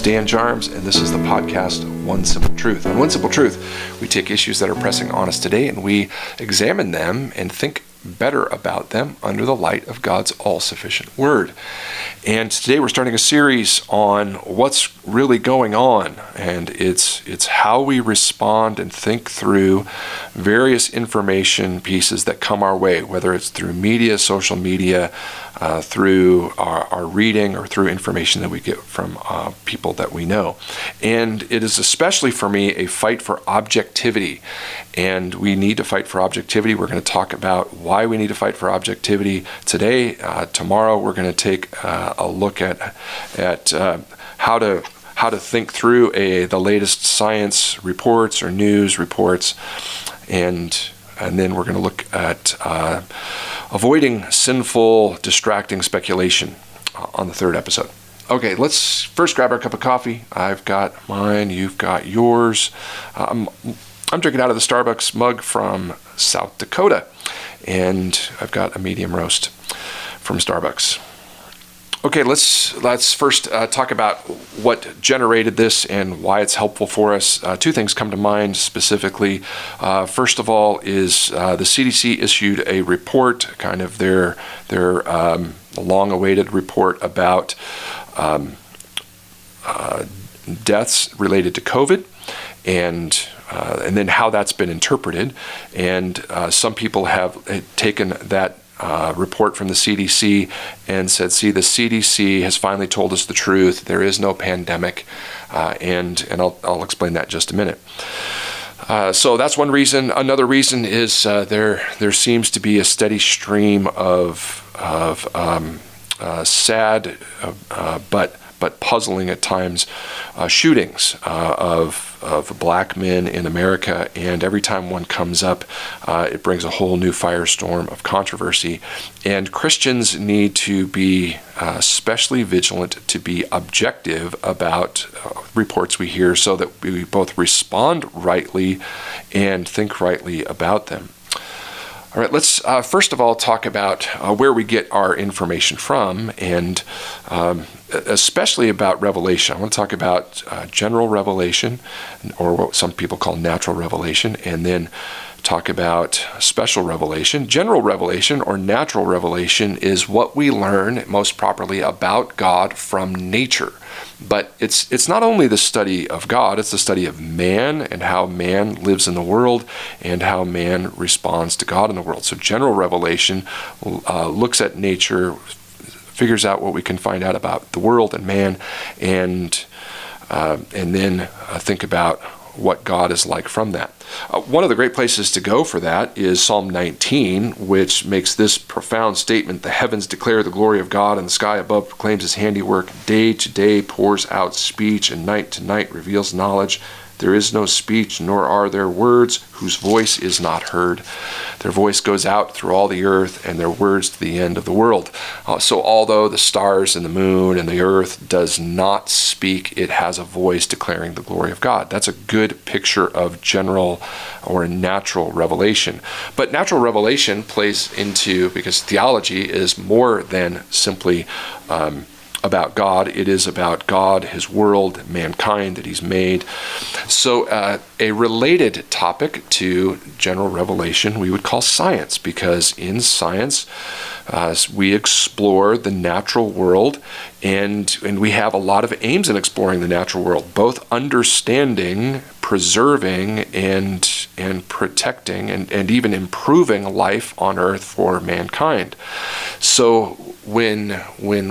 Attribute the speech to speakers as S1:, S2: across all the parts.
S1: Dan Jarms, and this is the podcast, One Simple Truth. On One Simple Truth, we take issues that are pressing on us today and we examine them and think better about them under the light of God's all-sufficient Word. And today we're starting a series on what's really going on, and it's how we respond and think through various information pieces that come our way, whether it's through media, social media, through our reading, or through information that we get from people that we know. And it is especially for me a fight for objectivity, and we need to fight for objectivity. We're going to talk about why we need to fight for objectivity today. Tomorrow we're going to take a look at how to think through the latest science reports or news reports, and then we're going to look at avoiding sinful, distracting speculation on the third episode. Okay, let's first grab our cup of coffee. I've got mine, you've got yours. I'm drinking out of the Starbucks mug from South Dakota, and I've got a medium roast from Starbucks. Okay, let's first talk about what generated this and why it's helpful for us. Two things come to mind specifically. First of all is the CDC issued a report, kind of their long-awaited report about deaths related to COVID, and then how that's been interpreted. And some people have taken that report from the CDC and said, see, the CDC has finally told us the truth. There is no pandemic, and I'll explain that in just a minute. So that's one reason. Another reason is there seems to be a steady stream of sad but puzzling at times shootings of black men in America, and every time one comes up, it brings a whole new firestorm of controversy. And Christians need to be especially vigilant to be objective about reports we hear, so that we both respond rightly and think rightly about them. All right, let's first of all talk about where we get our information from, and especially about revelation. I want to talk about general revelation, or what some people call natural revelation, and then talk about special revelation. General revelation, or natural revelation, is what we learn most properly about God from nature. But it's not only the study of God, it's the study of man and how man lives in the world and how man responds to God in the world. So general revelation looks at nature, figures out what we can find out about the world and man, and then think about what God is like from that. One of the great places to go for that is Psalm 19, which makes this profound statement: the heavens declare the glory of God, and the sky above proclaims his handiwork. Day to day pours out speech, and night to night reveals knowledge. There is no speech, nor are there words whose voice is not heard. Their voice goes out through all the earth, and their words to the end of the world. So although the stars and the moon and the earth does not speak, it has a voice declaring the glory of God. That's a good picture of general or natural revelation. But natural revelation plays into, because theology is more than simply about God. It is about God, his world, mankind that he's made. So a related topic to general revelation we would call science, because in science we explore the natural world, and we have a lot of aims in exploring the natural world, both understanding, preserving, and protecting, and even improving life on earth for mankind. So when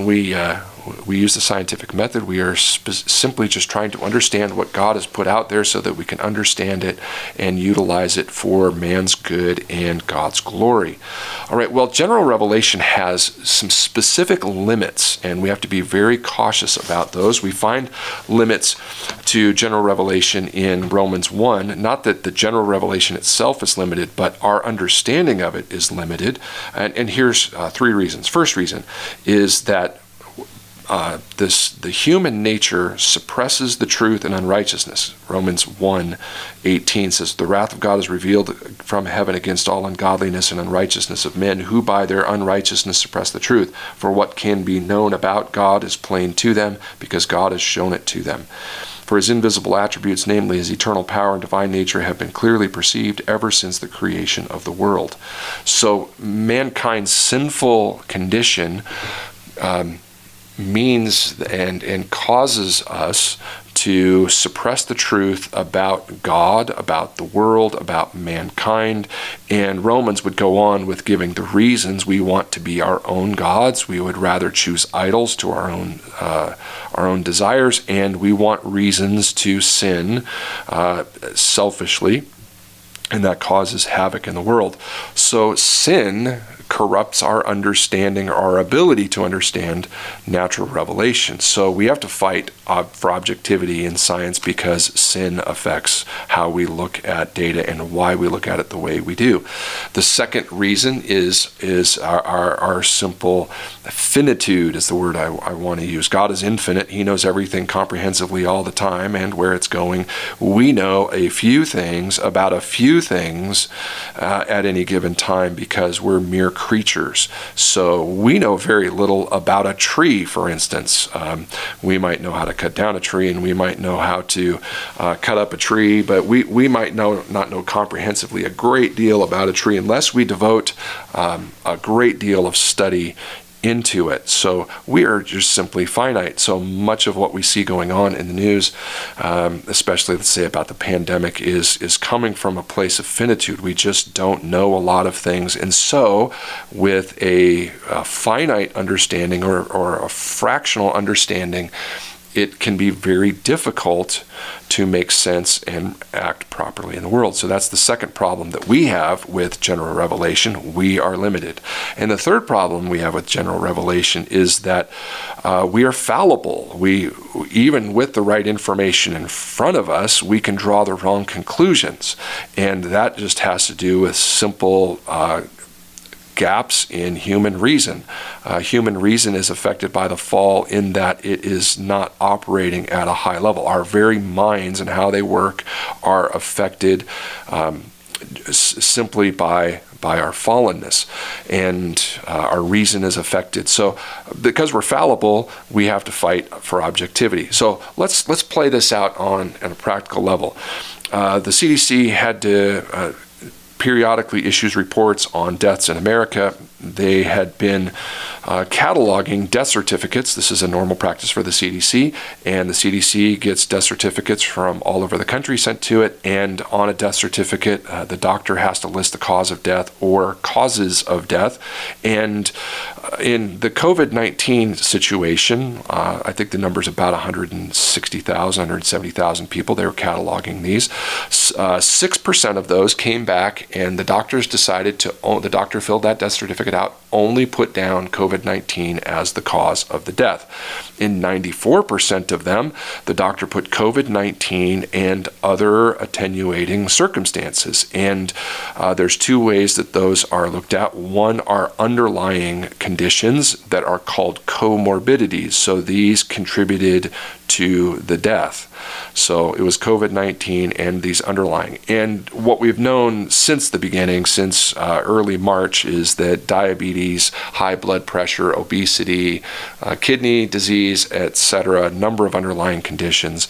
S1: we use the scientific method, we are simply just trying to understand what God has put out there so that we can understand it and utilize it for man's good and God's glory. All right, well, general revelation has some specific limits, and we have to be very cautious about those. We find limits to general revelation in Romans 1. Not that the general revelation itself is limited, but our understanding of it is limited. And here's three reasons. First reason is that the human nature suppresses the truth and unrighteousness. Romans 1:18 says, "The wrath of God is revealed from heaven against all ungodliness and unrighteousness of men, who by their unrighteousness suppress the truth. For what can be known about God is plain to them, because God has shown it to them. For his invisible attributes, namely his eternal power and divine nature, have been clearly perceived ever since the creation of the world." So mankind's sinful condition means and causes us to suppress the truth about God, about the world, about mankind. And Romans would go on with giving the reasons we want to be our own gods. We would rather choose idols to our own desires, and we want reasons to sin selfishly, and that causes havoc in the world. So sin corrupts our understanding, our ability to understand natural revelation. So we have to fight for objectivity in science, because sin affects how we look at data and why we look at it the way we do. The second reason is our simple finitude is the word I want to use. God is infinite. He knows everything comprehensively all the time and where it's going. We know a few things about a few things at any given time, because we're mere creatures. So we know very little about a tree, for instance. We might know how to cut down a tree, and we might know how to cut up a tree, but we might not know comprehensively a great deal about a tree unless we devote a great deal of study into it. So we are just simply finite. So much of what we see going on in the news, especially let's say about the pandemic, is coming from a place of finitude. We just don't know a lot of things. And so with a finite understanding or a fractional understanding, it can be very difficult to make sense and act properly in the world. So that's the second problem that we have with general revelation. We are limited. And the third problem we have with general revelation is that we are fallible. Even with the right information in front of us, we can draw the wrong conclusions. And that just has to do with simple gaps in human reason. Human reason is affected by the fall in that it is not operating at a high level. Our very minds and how they work are affected simply by our fallenness, and our reason is affected. So because we're fallible, we have to fight for objectivity. So let's play this out on a practical level. The CDC had to periodically issues reports on deaths in America. They had been cataloging death certificates. This is a normal practice for the CDC, and the CDC gets death certificates from all over the country sent to it, and on a death certificate, the doctor has to list the cause of death or causes of death. And in the COVID-19 situation, I think the number is about 160,000, 170,000 people. They were cataloging these. 6% of those came back, and the doctors decided the doctor filled that death certificate out, only put down COVID-19 as the cause of the death. In 94% of them, the doctor put COVID-19 and other attenuating circumstances. And there's two ways that those are looked at. One are underlying conditions that are called comorbidities. So these contributed to the death. So it was COVID-19 and these underlying. And what we've known since the beginning, since early March, is that diabetes, high blood pressure, obesity, kidney disease, etc., a number of underlying conditions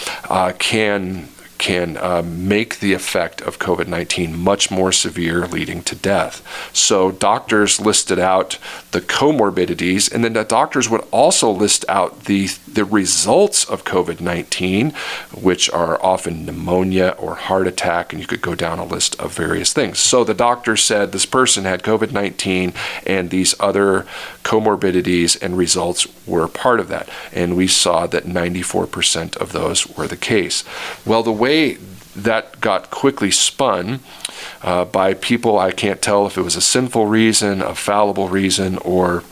S1: can make the effect of COVID-19 much more severe, leading to death. So doctors listed out the comorbidities, and then the doctors would also list out the results of COVID-19, which are often pneumonia or heart attack, and you could go down a list of various things. So the doctor said this person had COVID-19 and these other comorbidities, and results were part of that. And we saw that 94% of those were the case. Well, the way that got quickly spun by people, I can't tell if it was a sinful reason, a fallible reason, or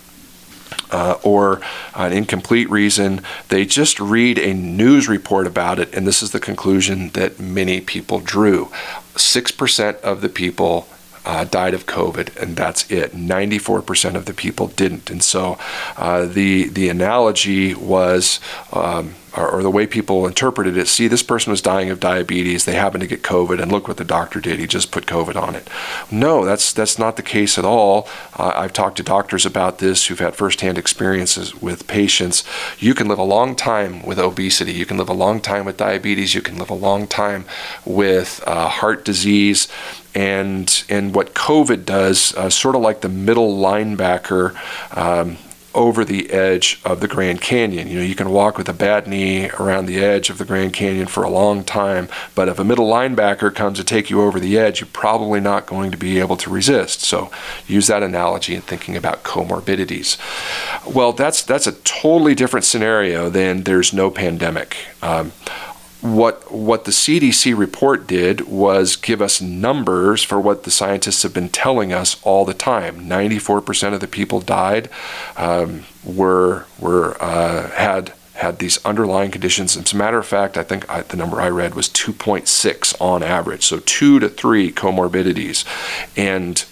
S1: an incomplete reason. They just read a news report about it, and this is the conclusion that many people drew. 6% of the people died of COVID, and that's it. 94% of the people didn't. And so the analogy was, or the way people interpreted it, see, this person was dying of diabetes, they happened to get COVID, and look what the doctor did, he just put COVID on it. No, that's not the case at all. I've talked to doctors about this who've had firsthand experiences with patients. You can live a long time with obesity, you can live a long time with diabetes, you can live a long time with heart disease, and what COVID does, sort of like the middle linebacker over the edge of the Grand Canyon. You can walk with a bad knee around the edge of the Grand Canyon for a long time, but if a middle linebacker comes to take you over the edge, you're probably not going to be able to resist. So use that analogy in thinking about comorbidities. Well, that's a totally different scenario than there's no pandemic. What the CDC report did was give us numbers for what the scientists have been telling us all the time. 94% of the people died, had these underlying conditions. As a matter of fact, I think the number I read was 2.6 on average, so 2 to 3 comorbidities, and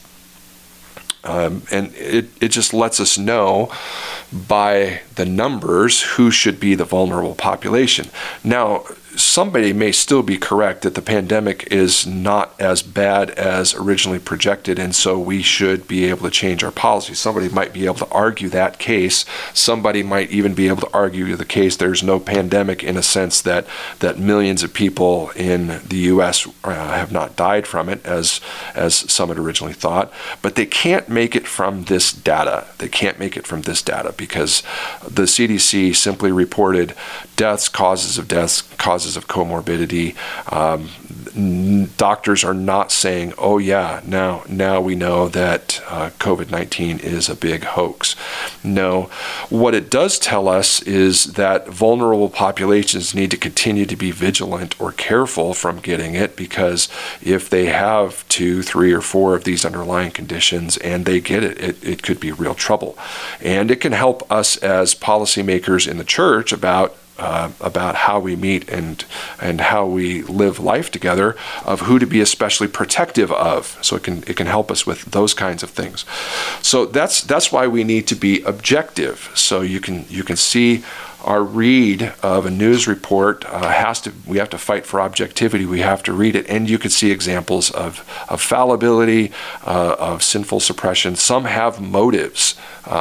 S1: it just lets us know by the numbers who should be the vulnerable population. Now, somebody may still be correct that the pandemic is not as bad as originally projected, and so we should be able to change our policy. Somebody might be able to argue that case. Somebody might even be able to argue the case there's no pandemic, in a sense that millions of people in the U.S. have not died from it, as some had originally thought. But they can't make it from this data. They can't make it from this data because the CDC simply reported deaths, causes of comorbidity. Doctors are not saying, oh yeah, now we know that COVID-19 is a big hoax. No, what it does tell us is that vulnerable populations need to continue to be vigilant or careful from getting it, because if they have 2, 3, or 4 of these underlying conditions and they get it could be real trouble. And it can help us as policymakers in the church about how we meet and how we live life together, of who to be especially protective of. So it can help us with those kinds of things. So that's why we need to be objective. So you can see our read of a news report we have to fight for objectivity. We have to read it, and you can see examples of fallibility, of sinful suppression. Some have motives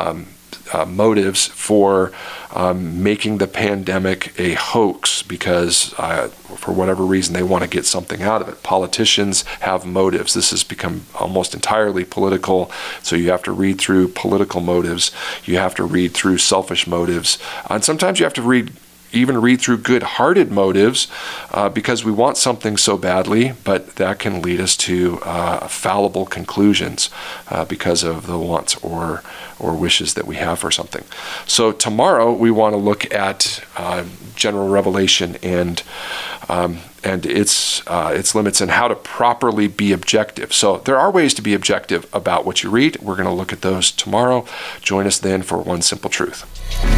S1: for making the pandemic a hoax because for whatever reason they want to get something out of it. Politicians have motives. This has become almost entirely political, so you have to read through political motives. You have to read through selfish motives. And sometimes you have to read through good-hearted motives because we want something so badly, but that can lead us to fallible conclusions because of the wants or wishes that we have for something. So tomorrow we want to look at general revelation and its limits and how to properly be objective. So there are ways to be objective about what you read. We're going to look at those tomorrow. Join us then for One Simple Truth.